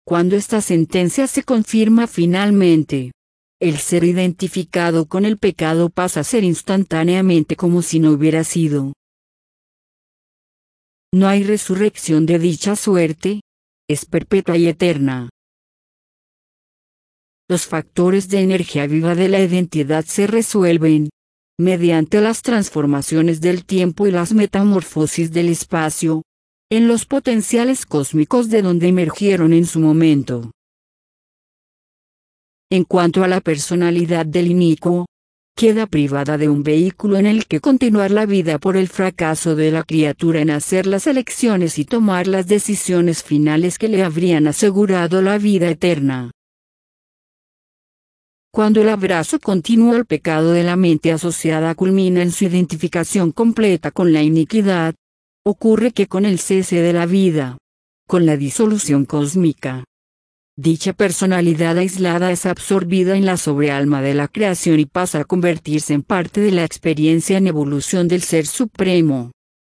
Cuando esta sentencia se confirma finalmente, el ser identificado con el pecado pasa a ser instantáneamente como si no hubiera sido. No hay resurrección de dicha suerte, es perpetua y eterna. Los factores de energía viva de la identidad se resuelven, mediante las transformaciones del tiempo y las metamorfosis del espacio, en los potenciales cósmicos de donde emergieron en su momento. En cuanto a la personalidad del inicuo, queda privada de un vehículo en el que continuar la vida por el fracaso de la criatura en hacer las elecciones y tomar las decisiones finales que le habrían asegurado la vida eterna. Cuando el abrazo continuo al pecado de la mente asociada culmina en su identificación completa con la iniquidad, ocurre que con el cese de la vida, con la disolución cósmica, dicha personalidad aislada es absorbida en la sobrealma de la creación y pasa a convertirse en parte de la experiencia en evolución del Ser Supremo.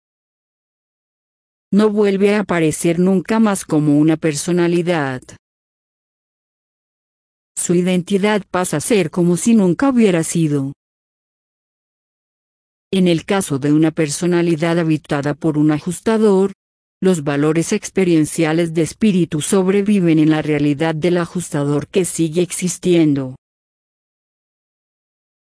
No vuelve a aparecer nunca más como una personalidad. Su identidad pasa a ser como si nunca hubiera sido. En el caso de una personalidad habitada por un ajustador, los valores experienciales de espíritu sobreviven en la realidad del ajustador que sigue existiendo.